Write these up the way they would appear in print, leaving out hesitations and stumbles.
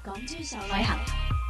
港珠上旅行。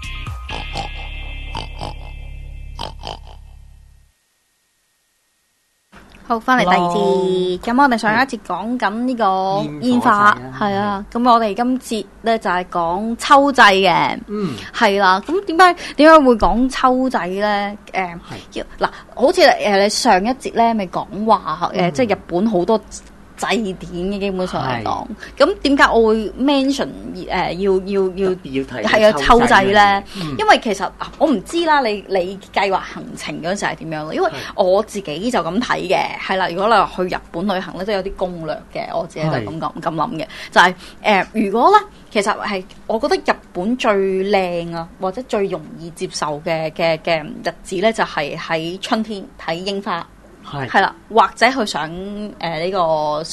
好，翻嚟第二節。咁我哋上一節講緊呢個煙花，係啊。咁我哋今節咧就係講秋祭嘅，係啦。咁點解會講秋祭咧？嗱，好似你上一節咧咪講話即係日本好多祭典嘅，基本上嚟講，咁點解我會 mention 要係啊秋祭咧？因為其實我唔知啦，你計劃行程嗰陣時係點樣咯？因為我自己就咁睇嘅，係啦。如果你話去日本旅行咧，都有啲攻略嘅，我自己就咁諗嘅，就係如果咧，其實係我覺得日本最靚啊，或者最容易接受嘅日子咧，就係喺春天睇櫻花。係啦，或者去上呢個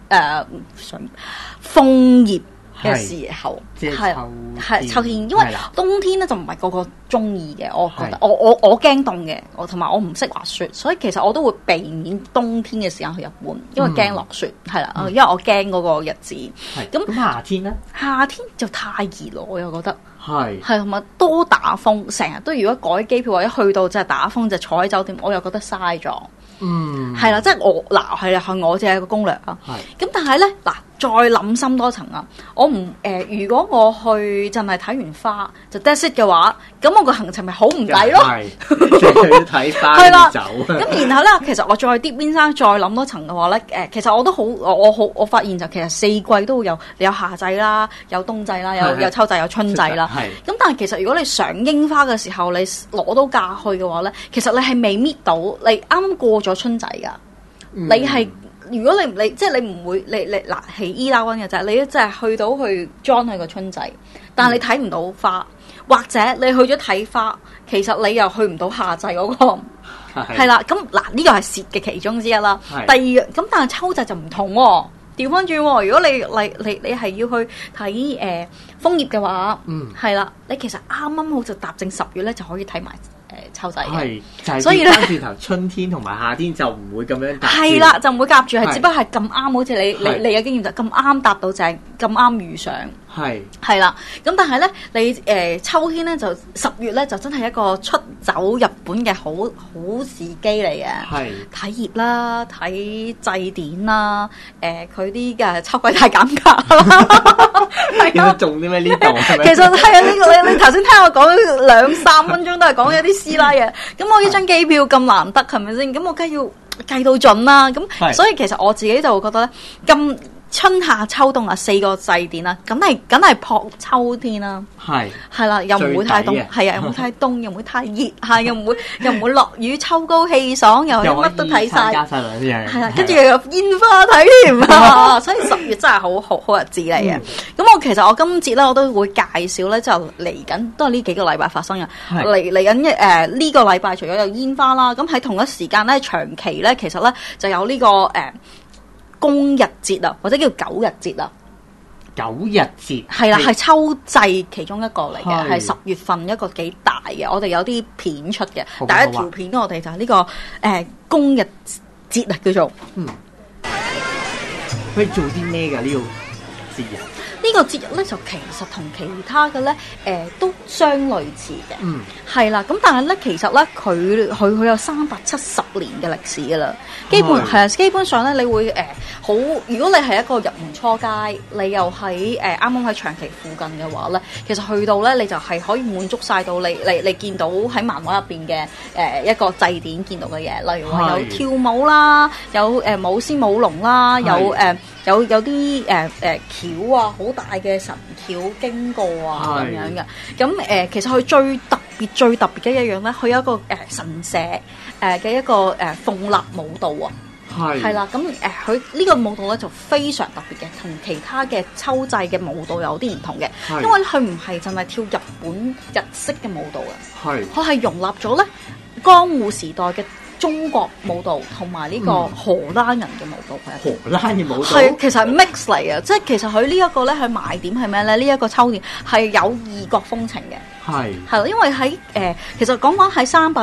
楓葉嘅時候，係秋天，因為冬天咧就唔係個個中意嘅，我覺得我驚凍嘅，同埋我唔識滑雪，所以其實我都會避免冬天嘅時間去日本，因為驚落雪，係啦，因為我驚嗰個日子。 咁夏天咧？夏天就太熱咯，我又覺得。 係同埋多打風，成日都如果改機票或者去到就係打風就坐喺酒店，我又覺得嘥咗。係啦，即係我係我只係一個攻略啊。咁但係咧再諗深多層啊！我唔如果我去淨係睇完花就 that's it 嘅話，咁我個行程咪好唔抵咯？ 係要睇花要走。 咁然後咧，其實我再 deep in 再諗多層嘅話咧，其實我都好，我發現就其實四季都會有夏祭啦，有冬祭啦，有秋祭，有春祭啦。咁但係其實如果你賞櫻花嘅時候，你攞到假去嘅話咧，其實你係未搣到，你啱啱過咗春祭㗎，你係。如果你即係你唔會你係依拉溫嘅啫，你即係去到去 join 佢個春祭，但係你睇唔到花，或者你去咗睇花，其實你又去唔到夏祭嗰個，係啦。咁呢個係蝕嘅其中之一啦。第二咁，但係秋祭就唔同喎，調翻轉喎。如果你係要去睇楓葉嘅話，係啦，你其實啱啱好就踏正10月咧，就可以睇埋。秋祭嘅， 就所以咧，轉頭春天同埋夏天就唔會咁樣搭。 係啦，就唔會夾住，係只不過係咁啱，好似你嘅經驗就咁啱搭到正，咁啱遇上。係啦，咁但係咧，你秋天咧就10月咧就真係一個出走日本嘅好時機嚟嘅。睇葉啦，睇祭典啦，佢啲嘅秋季大減價啦。 點解仲啲咩呢度？ 其實係啊，呢個你頭先聽我講2-3分鐘都係講一啲師奶嘅。咁我呢張機票咁難得係咪先？咁我梗係要計到準啦。咁所以其實我自己就覺得咧，咁春夏秋冬4個祭典啦，梗係撲秋天啦。係啦，又唔會太凍，係啊，又唔會太凍，又唔會太熱，又唔會落雨，秋高氣爽，又乜都睇晒。係啦，跟住又有煙花睇添啊！所以10月真係好日子嚟嘅。咁其實我今節咧我都會介紹咧，就嚟緊都係呢幾個禮拜發生嘅。嚟緊呢個禮拜除咗有煙花啦，咁喺同一時間咧長期咧其實咧就有呢個公日節啊，或者叫9日節啊。 9日節係啦，係秋祭其中一個嚟嘅，係10月份一個幾大嘅。我哋有啲片出嘅，第一條片我哋就係呢個公日節啊，叫做可以做啲咩㗎呢個節日？ 呢個節日咧就其實同其他嘅咧都相類似嘅，係啦。咁但係咧其實咧佢有370年嘅歷史㗎啦。基本上咧你會好，如果你係一個入門初階，你又喺啱啱喺長崎附近嘅話咧，其實去到咧你就係可以滿足晒到你見到喺漫畫入邊嘅一個祭典見到嘅嘢，例如話有跳舞啦，有舞獅舞龍啦，有啲橋啊，好大嘅神橋經過啊咁樣嘅。咁其實佢最特別嘅一樣咧，佢有一個神社嘅一個鳳立舞蹈啊。係啦，咁佢呢個舞蹈咧就非常特別嘅，同其他嘅秋祭嘅舞蹈有啲唔同嘅，因為佢唔係淨係跳日本日式嘅舞蹈嘅，佢係容納咗咧江戶時代嘅中國舞蹈同埋呢個荷蘭人嘅舞蹈。 荷蘭嘅舞蹈係其實係 mix 嚟嘅，即係其實佢呢一個咧，佢賣點係咩咧？呢一個秋天係有異國風情嘅。係啦，因為喺其實講喺370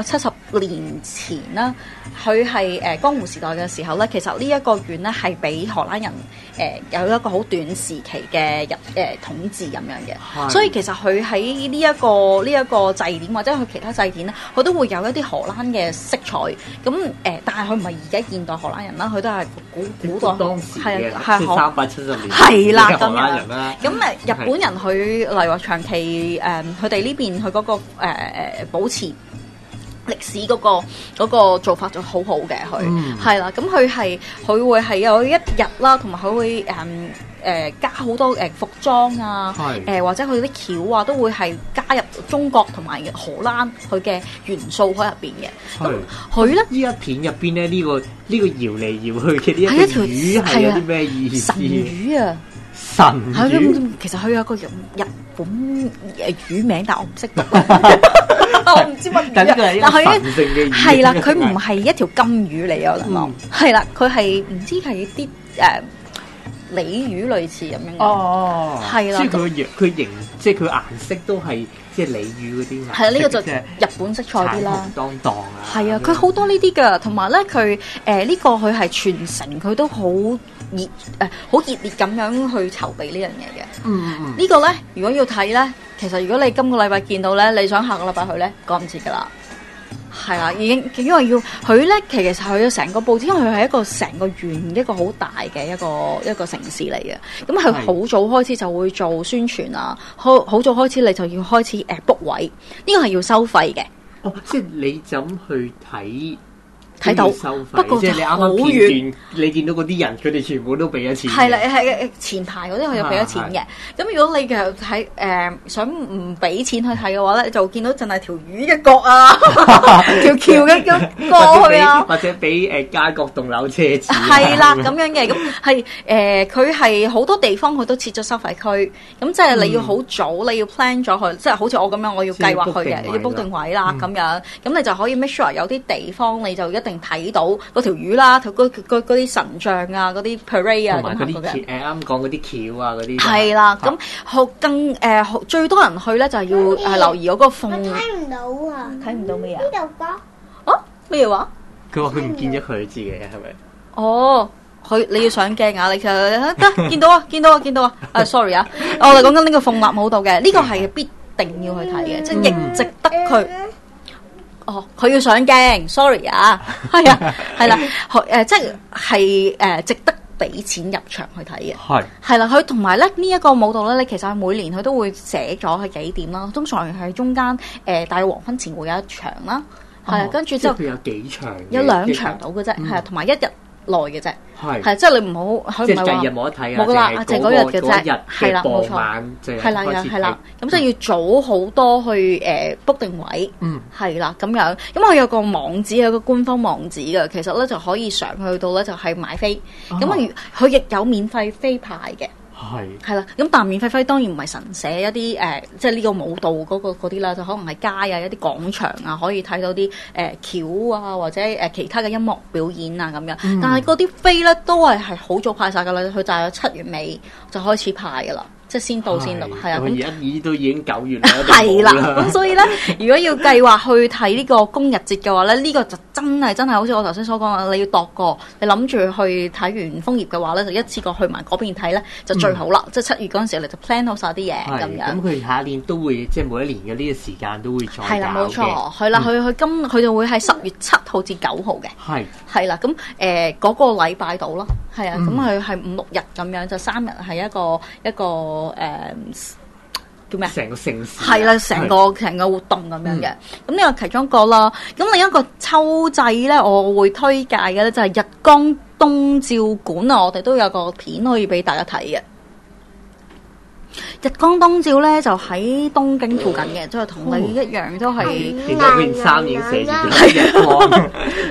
年前啦，佢係江湖時代嘅時候咧，其實呢一個縣咧係俾荷蘭人有一個好短時期嘅統治咁樣嘅，所以其實佢喺呢一個祭典或者佢其他祭典咧，佢都會有一啲荷蘭嘅色彩。咁但係佢唔係而家現代荷蘭人啦，佢都係古代當時嘅370年係啦嘅荷蘭人啦。 咁日本人佢例如話長期佢哋呢邊佢嗰個保持歷史嗰個做法就好好嘅，佢係啦，咁佢會係有一日啦，同埋佢會加好多服裝啊，或者佢啲橋啊，都會係加入中國同埋荷蘭佢嘅元素喺入邊嘅。咁佢咧呢一片入邊咧呢個搖嚟搖去嘅呢一條魚係有啲咩意思？ 神魚啊！ 神魚其實佢有個日本魚名，但我唔識讀。我唔知乜魚， 但係神聖嘅魚係啦，佢唔係一條金魚嚟嘅，我諗係啦，佢係唔知係啲鯉魚類似咁樣嘅。 哦， 係啦， 所以佢形即係佢顏色都係即係鯉魚嗰啲顏色。 係啊，呢個就日本色彩啲啦。 當當啊！ 係啊，佢好多呢啲㗎，同埋咧佢呢個佢係全城佢都好好熱烈咁樣去籌備呢樣嘢嘅。呢個咧，如果要睇咧，其實如果你今個禮拜見到咧，你想下個禮拜去咧，趕唔切㗎啦。係啦，已經因為要佢咧，其實佢成個佈置，因為佢係一個成個縣一個好大嘅一個城市嚟嘅。咁佢好早開始就會做宣傳啊，好早開始你就要開始book位，呢個係要收費嘅。 哦，即係你就咁去睇到收費， 不過即係你啱啱片段，你見到嗰啲人，佢哋全部都俾咗錢。 係啦，係前排嗰啲佢又俾咗錢嘅。咁如果你其實睇想唔俾錢去睇嘅話咧，就見到淨係條魚嘅角啊，條橋嘅角過去啊， 或者俾街角棟樓奢侈。 係啦，咁樣嘅，咁係佢係好多地方佢都設咗收費區，咁即係你要好早，你要 plan 咗佢，即係好似我咁樣，我要計劃去嘅，要 book 定位啦咁樣，咁你就可以 make sure 有啲地方你就一定睇到嗰條魚啦，嗰啲神像啊，嗰啲 parade 啊， 同埋嗰啲啱講嗰啲橋啊，嗰啲係啦。咁最多人去咧就係要留意嗰個鳳。 睇唔到啊！ 睇唔到咩啊？ 呢度個哦，咩話？ 佢話佢唔見咗佢自己係咪？ 哦，你要上鏡啊！你其實得見到啊，見到啊，見到啊！sorry 啊，我哋講緊呢個鳳立舞蹈嘅，呢個係必定要去睇嘅，即係亦值得佢。哦，佢要上鏡，sorry 啊，係啊，係啦，即係值得俾錢入場去睇嘅，係啦，佢同埋咧呢一個舞蹈咧，你其實每年佢都會寫咗係幾點啦，通常係中間大約黃昏前會有一場啦，係啊，跟住之後佢有幾場？ 有2場到嘅啫，係啊，同埋1日內嘅啫，係即係你唔好， 即係第二日冇得睇啊， 冇噶啦，淨係嗰日嘅啫，係啦，冇錯， 係啦，係啦，咁即係要早好多去book 定位，係啦，咁樣，咁我有個網址，有個官方網址嘅，其實咧就可以上去到咧就係買飛，咁佢亦有免費飛派嘅。係啦，咁但係免費飛當然唔係神社一啲即係呢個舞蹈嗰啲啦，就可能係街啊、一啲廣場啊，可以睇到啲橋啊，或者其他嘅音樂表演啊咁樣。但係嗰啲飛咧都係好早派晒㗎啦，佢大約7月尾就開始派㗎啦。即係先到，係啊！ 而家都已經9月啦， 係啦。咁所以咧，如果要計劃去睇呢個公日節嘅話咧，呢個就真係好似我頭先所講啦，你要度過，你諗住去睇完楓葉嘅話咧，就一次過去埋嗰邊睇咧，就最好啦。即係7月嗰陣時，你就 plan 好晒啲嘢咁樣。 咁佢下一年都會即係每一年嘅呢個時間都會再搞嘅。係啦，冇錯， 係啦，佢就會係10月7號至9號嘅。係啦，咁嗰個禮拜到咯，係啊，咁佢係5、6日咁樣，就3日係一個。叫咩？ 成個盛事係啦，成個活動咁樣嘅。咁呢個其中一個啦。咁另一個秋祭咧，我會推介嘅咧就係日光東照館啊。我哋都有個片可以俾大家睇嘅。日光東照咧就喺東京附近嘅，即係同你一樣都係。 見到件衫已經寫住日光。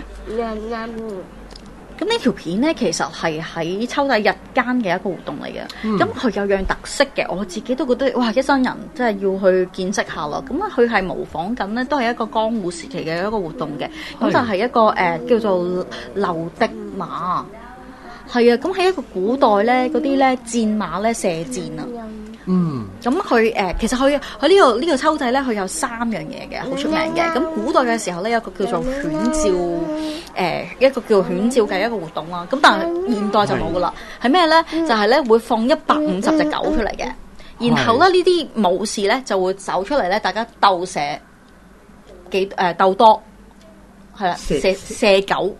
咁呢條片咧，其實係喺秋祭日間嘅一個活動嚟嘅。咁佢有樣特色嘅，我自己都覺得哇！一生人真係要去見識下咯。咁佢係模仿緊咧，都係一個江戶時期嘅一個活動嘅。咁就係一個叫做流滴馬。係啊，咁喺一個古代咧，嗰啲咧戰馬咧射箭啊。 咁佢其實佢呢個秋祭咧，佢有3樣嘢嘅，好出名嘅。咁古代嘅時候咧，有一個叫做犬召一個叫犬召嘅一個活動啦。咁但係現代就冇噶啦，係咩咧？就係咧會放150隻狗出嚟嘅，然後咧呢啲武士咧就會走出嚟咧，大家鬥射鬥多，係啦，射狗。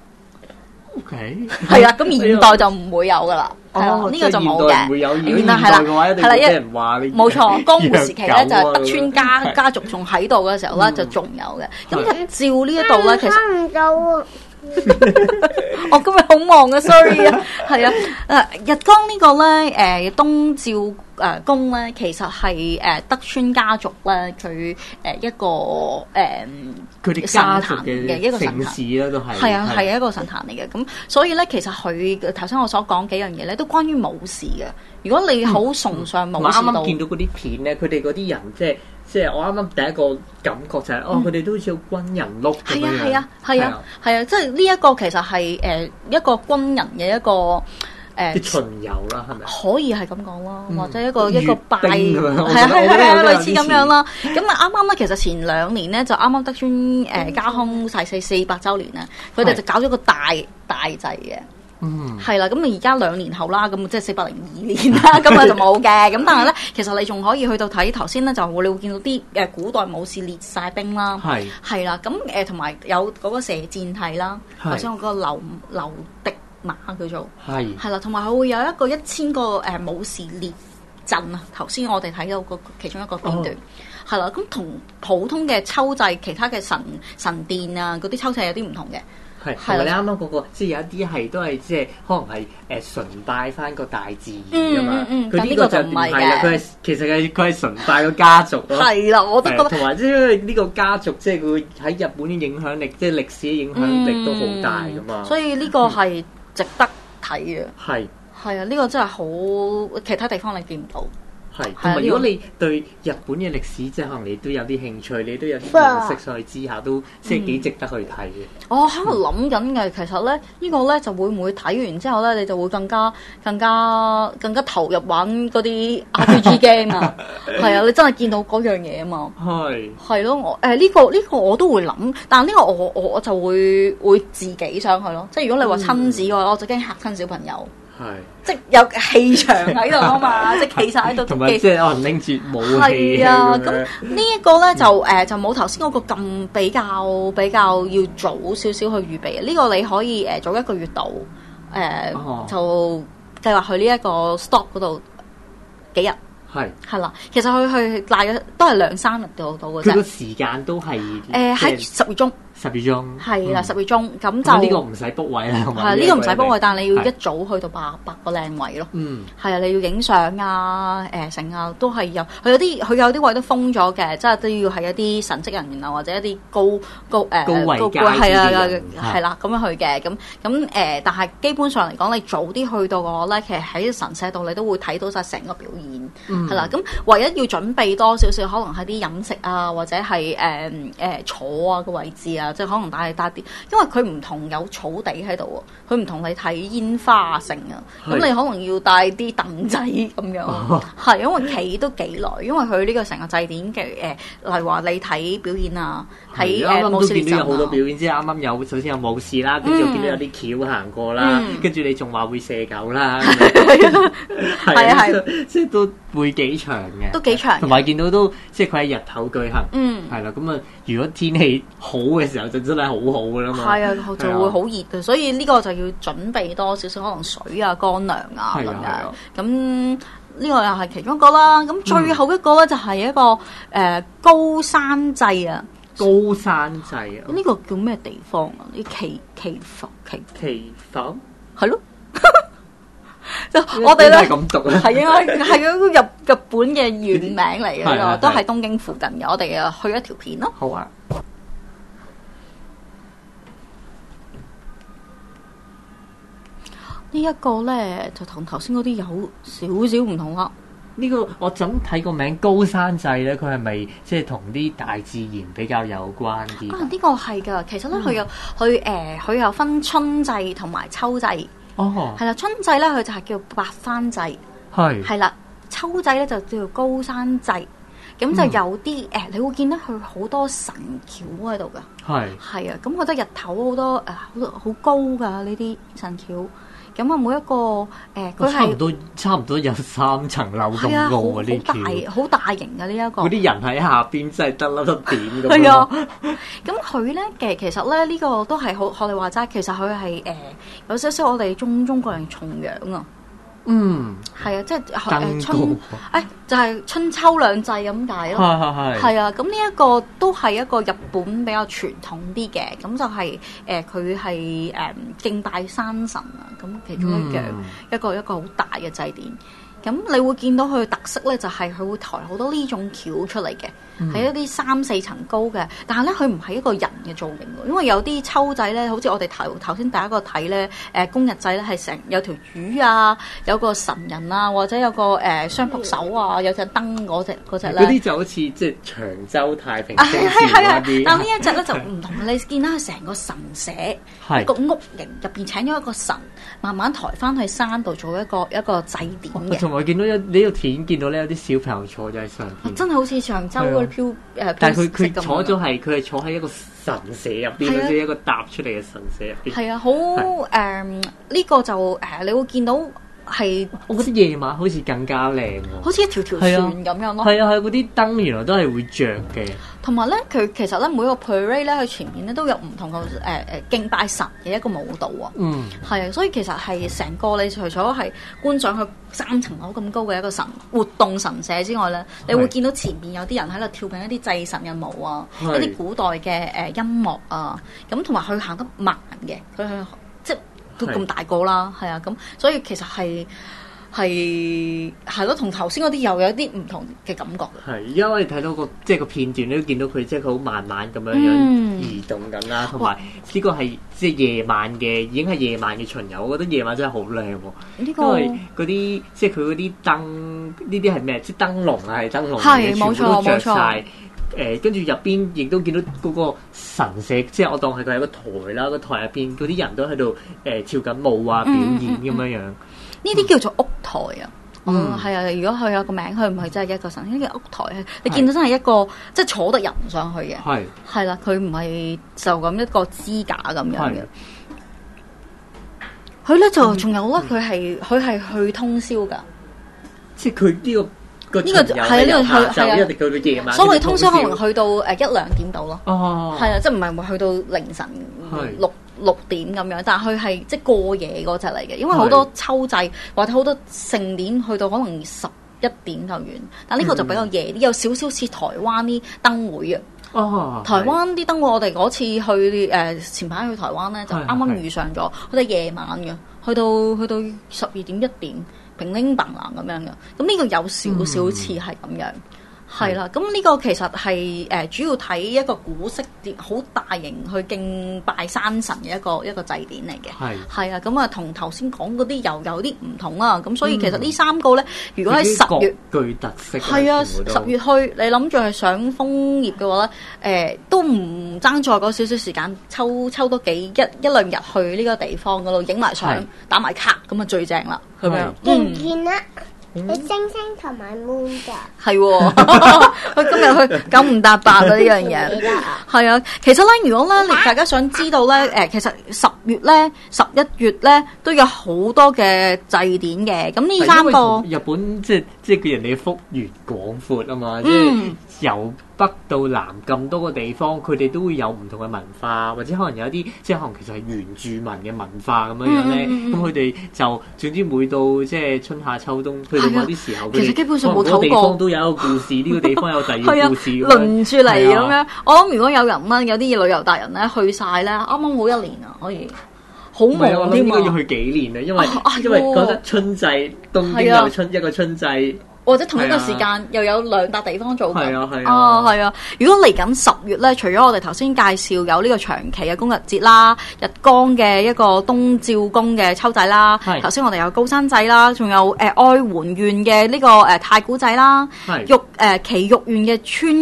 OK， 係啦，咁現代就唔會有噶啦，係啦，呢個就冇嘅。現代係啦，係啦， 人話你冇錯，江戶時期咧就係德川家族仲喺度嘅時候咧，就仲有嘅。咁日照呢一度咧，其實唔到啊！ 我今日好忙啊 ，sorry 啊，係啊，日光呢個咧，東照宮咧，其實係德川家族咧，佢一個佢哋家族嘅一個城市啦，都係係啊，係一個神壇嚟嘅。咁所以咧，其實佢頭先我所講幾樣嘢咧，都關於武士嘅。如果你好崇尚武士道， 啱啱見到嗰啲片咧，佢哋嗰啲人即係我啱啱第一個感覺就係佢哋都好似好軍人 look 咁樣。 係啊，即係呢一個其實係一個軍人嘅一個啲巡遊啦，係咪？ 可以係咁講咯，或者一個拜係類似咁樣啦。咁啊啱啱咧，其實前2年咧就啱啱德川家康逝世400週年咧，佢哋就搞咗個大祭嘅。係啦，咁而家2年後啦，咁即係402年啦，咁啊就冇嘅。咁但係咧，其實你仲可以去到睇頭先咧，就你會見到啲古代武士列晒兵啦，係啦，咁同埋有嗰個射箭梯啦，頭先我嗰個流滴馬叫做係啦，同埋佢會有一個1000個武士列陣啊。頭先我哋睇到個其中一個片段係啦，咁同普通嘅秋祭其他嘅神殿啊嗰啲秋祭有啲唔同嘅。 係，同埋你啱啱嗰個，即係有一啲係都係即係可能係崇拜翻個大自然㗎嘛。佢呢個就唔係啦，佢係其實佢係崇拜個家族咯。係啦，我都覺得。同埋即係因為呢個家族，即係佢喺日本嘅影響力，即係歷史嘅影響力都好大㗎嘛。 所以呢個係值得睇嘅。係啊，呢個真係好，其他地方你見唔到。 係，同埋如果你對日本嘅歷史，即係可能你都有啲興趣，你都有啲認識，所以之下都即係幾值得去睇嘅。 我喺度諗緊嘅，其實咧呢個咧就會唔會睇完之後咧，你就會更加投入玩嗰啲 RPG game 啊？係啊，你真係見到嗰樣嘢啊嘛。係咯，我呢個我都會諗，但係呢個我就會自己上去咯。即係如果你話親子嘅話，我就驚嚇親小朋友。即係有氣場喺度啊嘛，即係企晒喺度，同埋即係可能拎住武器。 係啊，咁呢一個咧就冇頭先嗰個咁比較要早少少去預備啊。呢個你可以早1個月度就計劃去呢一個 stop 嗰度幾日。係啦，其實佢去大約都係2-3日到嘅啫。 佢個時間都係喺10月中。10月中係啦，10月中咁就呢個唔使 book 位啦， 係呢個唔使 book位，但係你要一早去到8個靚位咯。係啊，你要影相啊，成啊都係有，佢有啲位都封咗嘅，即係都要係一啲神職人員啊，或者一啲高位階係啊，係啦咁樣去嘅。咁但係基本上嚟講，你早啲去到嘅話咧，其實喺神社度你都會睇到晒成個表演係啦。咁唯一要準備多少少，可能係啲飲食啊，或者係坐啊個位置啊。即係可能帶啲，因為佢唔同有草地喺度喎，佢唔同你睇煙花城啊，咁你可能要帶啲凳仔咁樣，係因為企都幾耐，因為佢呢個成個祭典嘅例如話你睇表演啊，睇武士列陣啊，都見到有好多表演，即係啱啱有首先有武士啦，跟住我見到有啲橋行過啦，跟住你仲話會射狗啦，係啊，即係都會幾長嘅， 都幾長， 同埋見到都即係佢喺日頭舉行，係啦，咁啊如果天氣好嘅時候就真係好好噶啦嘛，係啊， 就會好熱嘅，所以呢個就要準備多少少可能水啊、乾糧啊咁樣。咁呢個又係其中一個啦。咁最後一個咧就係一個高山祭啊。 高山祭啊？ 呢個叫咩地方啊？啲祈福係咯。就我哋咧咁讀啊， 係啊，係啊，日本嘅縣名嚟嘅呢個，都係東京附近嘅。我哋去一條片咯。 好啊。 呢一個咧就同頭先嗰啲有少少唔同啦。 呢個我怎睇個名高山祭咧？佢係咪即係同啲大自然比較有關啲？ 呢個係㗎。其實咧，佢有分春祭同埋秋祭。係啦，春祭咧佢就係叫八幡祭。係啦， 秋祭咧就叫做高山祭。咁就有啲你會見到佢好多神轎喺度噶，係啊，咁我覺得日頭好多好高噶呢啲神轎，咁啊每一個佢係差唔多有3層樓咁高啊！呢啲好大型嘅呢一個， 嗰啲人喺下邊真係得粒粒點咁。 係啊，咁佢咧其實咧呢個都係好學你話齋，其實佢係有少少我哋中國人重陽啊。係啊，即係就係春秋兩祭咁解咯。係啊，咁呢一個都係一個日本比較傳統啲嘅，咁就係佢係敬拜山神啊，咁其中一個好大嘅祭典。咁你會見到佢嘅特色咧，就係佢會抬好多呢種轎出嚟嘅，係一啲3-4層高嘅。但係咧，佢唔係一個人嘅造型喎，因為有啲秋祭咧，好似我哋頭先第一個睇咧，公日祭咧係成有條魚啊，有個神人啊，或者有個雙撲手啊，有隻燈嗰隻咧。 嗰啲就好似即係長洲太平清醮嗰啲。 但呢一隻咧就唔同，你見到佢成個神社，一個屋形入邊請咗一個神，慢慢抬翻去山度做一個祭典嘅。 我見到呢個田，見到咧有啲小朋友坐咗喺上邊， 真係好似長洲嗰啲但係佢坐咗佢係坐喺一個神社入邊，好似一個搭出嚟嘅神社入邊。係啊， 好呢個就你會見到係， 我覺得夜晚好似更加靚喎， 好似一條船咁樣咯。 係啊，嗰啲燈原來都係會着嘅。 同埋咧，佢其實咧每個 parade 咧，佢前面咧都有唔同嘅敬拜神嘅一個舞蹈啊。係啊，所以其實係成個你除咗係觀賞佢3層樓咁高嘅一個活動神社之外咧，你會見到前面有啲人喺度跳緊一啲祭神嘅舞啊，一啲古代嘅音樂啊，咁同埋佢行得慢嘅，佢即係都咁大個啦，係啊，咁所以其實係咯，同頭先嗰啲又有啲唔同嘅感覺。係， 而家我哋睇到即係個片段，你都見到佢即係佢好慢慢咁樣移動緊啦，同埋呢個係即係夜晚嘅，已經係夜晚嘅巡遊。我覺得夜晚真係好靚喎，因為嗰啲即係佢嗰啲燈，呢啲係咩？即係燈籠啊，係燈籠嘅，全部都着晒。跟住入邊亦都見到嗰個神社，即係我當係佢係個台啦，個台入邊嗰啲人都喺度跳緊舞啊，表演咁樣樣。呢啲叫做屋台啊，係啊！如果佢有個名，佢唔係真係一個神，呢個屋台你見到真係一個即係坐得人上去嘅，係啦，佢唔係就咁一個支架咁樣嘅。佢咧就仲有咧，佢係去通宵㗎， 即係佢呢個。 呢個係呢個係一定到夜晚。 所謂通宵可能去到1-2點度咯。係啊，即係唔係會去到凌晨6點咁樣，但係佢係即係過夜嗰隻嚟嘅，因為好多秋祭或者好多盛典去到可能11點就完，但呢個就比較夜啲，有少少似台灣啲燈會啊。台灣啲燈會，我哋嗰次去前排去台灣咧，就啱啱遇上咗，佢哋夜晚嘅，去到12點1點。平拎白藍咁樣嘅，咁呢個有少少似係咁樣，係啦。咁呢個其實係主要睇一個古式好大型去敬拜山神嘅一個祭典嚟嘅，係啊。咁啊，同頭先講嗰啲又有啲唔同啊。咁所以其實呢3個咧，如果喺10月具特色， 係啊，10月去你諗住係賞楓葉嘅話咧，都唔爭在嗰少少時間，抽多一兩日去呢個地方嗰度影埋相、打埋卡，咁啊最正啦。係咪啊？ 見唔見啊？你星星同埋 moon 㗎。 係喎，佢今日去9唔搭8啊呢樣嘢。係啊，其實咧，如果咧大家想知道咧，其實10月咧、11月咧都有好多嘅祭典嘅。咁呢3個日本即係佢人哋幅員廣闊啊嘛，即係由北到南咁多個地方，佢哋都會有唔同嘅文化，或者可能有一啲即係可能其實係原住民嘅文化咁樣樣咧。咁佢哋就總之每到即係春夏秋冬，去到某啲時候， 其實基本上冇唞過。地方都有一個故事，呢個地方有第二個故事， 輪住嚟咁樣。我諗如果有人咧，有啲旅遊達人咧去晒咧，啱啱好1年啊，可以好忙添啊！ 應該要去幾年啊，因為覺得春祭東京有一個春祭。 或者同一個時間又有2笪地方做緊。 係啊。 如果嚟緊10月咧，除咗我哋頭先介紹有呢個長期嘅公日節啦、日光嘅一個東照宮嘅秋祭啦，頭先我哋有高山祭啦，仲有愛媛縣嘅呢個太古祭啦，埼玉縣嘅穿越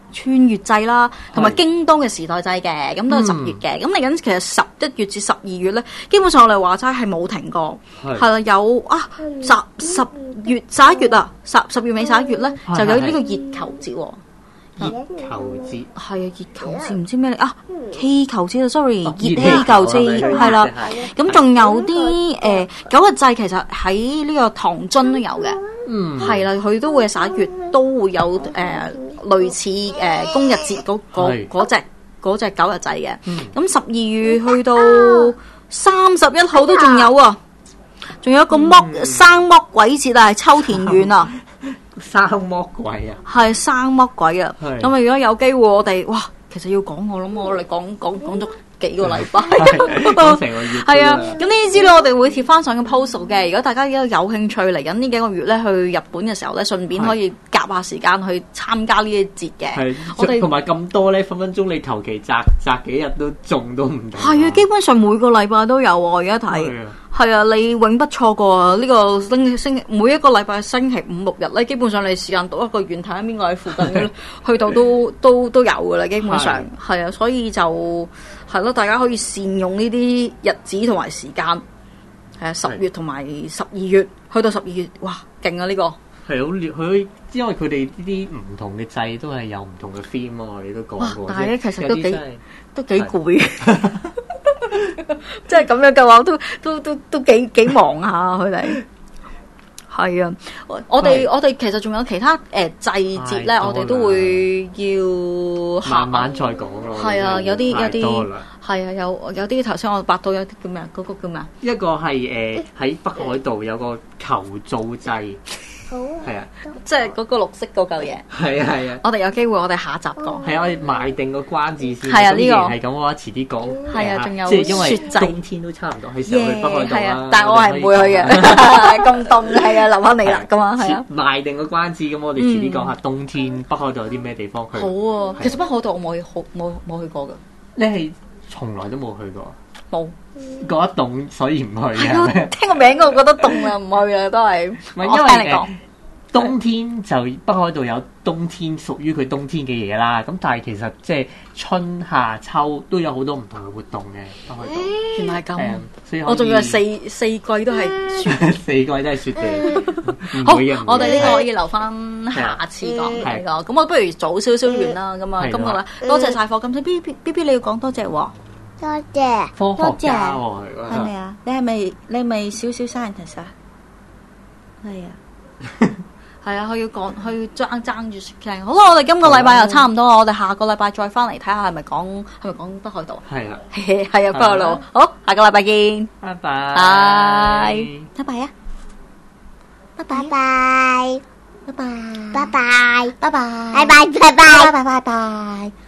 穿越季啦，同埋京都嘅時代季嘅，咁都係10月嘅。咁嚟緊其實11月至12月咧，基本上我哋話齋係冇停過，係啦，有10月11月啊，10月尾11月咧就有呢個熱球節喎。 熱球節係啊，熱球節唔知咩嚟啊？氣球節啊 ，sorry， 熱氣球節係啦。咁仲有啲9日祭，其實喺呢個唐津都有嘅，係啦，佢都會11月都會有類似公日節嗰隻9日祭嘅。咁12月去到31號都仲有啊，仲有一個生剝鬼節啊，係秋田縣啊。 生剝鬼啊， 係生剝鬼啊！咁啊，如果有機會，我哋哇，其實要講我諗，我哋講咗幾個禮拜， 講成個月。 係啊，咁呢啲資料我哋會貼翻上個 post 嘅。如果大家有興趣嚟緊呢幾個月咧去日本嘅時候咧，順便可以夾下時間去參加呢啲節嘅。 係，我哋同埋咁多咧，分分鐘你求其擇幾日都中都唔定。 係啊，基本上每個禮拜都有喎。我而家睇。係啊，你永不錯過啊！呢個每一個禮拜星期5、6日咧，基本上你時間讀一個遠睇下邊個喺附近嘅，去到都有噶啦，基本上係啊，所以就係咯，大家可以善用呢啲日子同埋時間。係啊，10月同埋12月，去到12月，哇，勁啊！呢個係好佢，因為佢哋呢啲唔同嘅祭都係有唔同嘅 theme 啊，你都講過。 但係咧，其實都幾攰。即係咁樣嘅話，都幾忙下佢哋。係啊，我哋其實仲有其他祭節咧，我哋都會要慢慢再講咯。 係啊，有啲係啊，有啲頭先我八到有啲叫咩啊？嗰個叫咩啊？ 一個係喺北海道有個球造祭。係啊， 即係嗰個綠色嗰嚿嘢。係啊，我哋有機會，我哋下集講。 係啊，我哋賣定個關子先。 係啊，呢個係咁，我遲啲講。 係啊，仲有即係因為雪祭， 冬天都差唔多，係時候去北海道啦。 但係我係唔會去嘅，咁凍係啊，留翻你啦，咁啊，係啊。 賣定個關子，咁我哋遲啲講下冬天北海道有啲咩地方去。 好啊，其實北海道我冇去過㗎。 你係從來都冇去過？ 冇， 覺得凍所以唔去嘅。 聽個名我覺得凍啊，唔去啊，都係。 唔係因為冬天就北海道有冬天屬於佢冬天嘅嘢啦，咁但係其實即係春夏秋都有好多唔同嘅活動嘅北海道。 原來係咁， 所以我仲以為四季都係雪， 四季都係雪地。 好，我哋呢個可以留翻下次講呢個。咁我不如早少少完啦。咁啊，今個啦，多謝晒課金先。B B 你要講多謝喎。 多謝。 科學家喎， 係咪啊？你係咪少少 scientist 啊？係啊。係啊，佢要爭住雪鏡。好啦，我哋今個禮拜又差唔多，我哋下個禮拜再翻嚟睇下係咪講北海道。 係啊， 係啊，北海道。好，下個禮拜見。 拜拜。 拜拜啊！ 拜拜。拜拜。拜拜。拜拜。 拜拜。 拜拜。拜拜。 拜拜。